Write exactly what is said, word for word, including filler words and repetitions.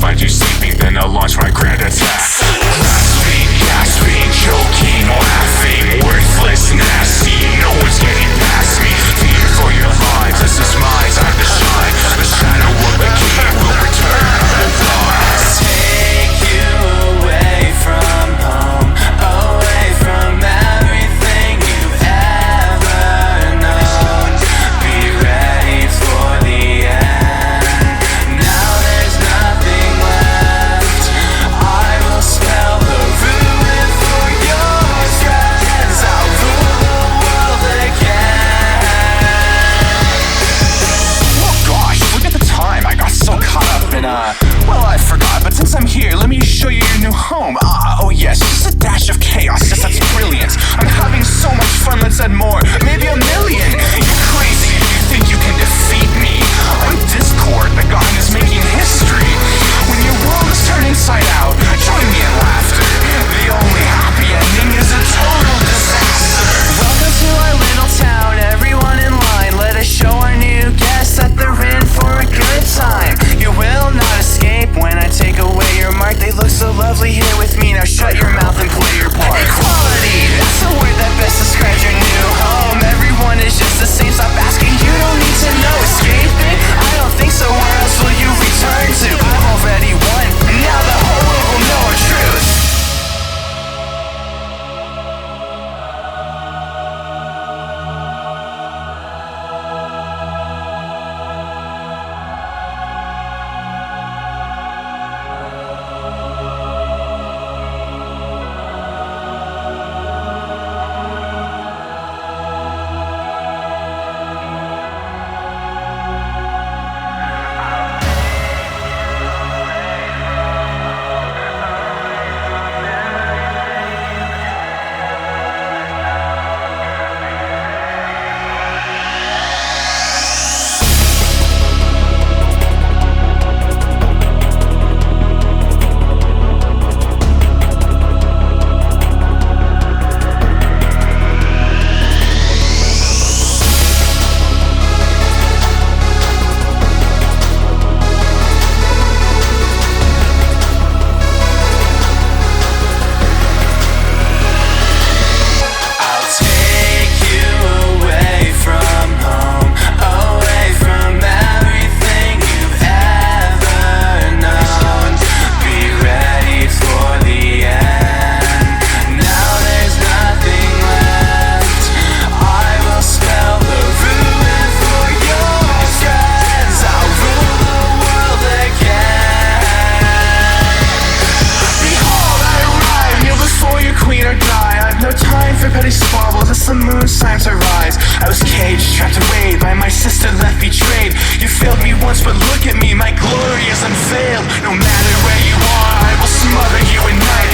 find you sleeping, then I'll launch my grand attack. Grasping, gasping, choking, laughing, worthless, nasty. No one's getting past me. Fear for your lives, this is my time to shine. The shadow of the king will return at dawn. Take you away from home, away from everything you've ever known. Be ready for the end. Now there's nothing left. I will spell the ruin for your friends. I'll rule the world again. Oh gosh, look at the time. I got so caught up in uh well, I forgot, but since I'm here, let me show you your new home. Ah, oh yes, just a dash of chaos, yes, that's brilliant. I'm having so much fun, let's add more, maybe a million. You're crazy if you think you can defeat me. I'm Discord, the god is making history. When your world is turned inside out, join me in laughter. The only happy ending is a total disaster. Welcome to our little town, everyone in line. Let us show our new guests that they're in for a good time. You will not escape when I take away your mark. They look so lovely here with me, now shut your mouth and play your part. Equality, that's the word that best describes your new home. Everyone is just the same, stop asking, you don't need to know. Escaping? I don't think so, where else will you return to? I've already won, now the whole world will know our truth. Petty squabbles as the moon slams her rise. I was caged, trapped away by my sister left betrayed. You failed me once, but look at me, my glory is unveiled. No matter where you are, I will smother you at night.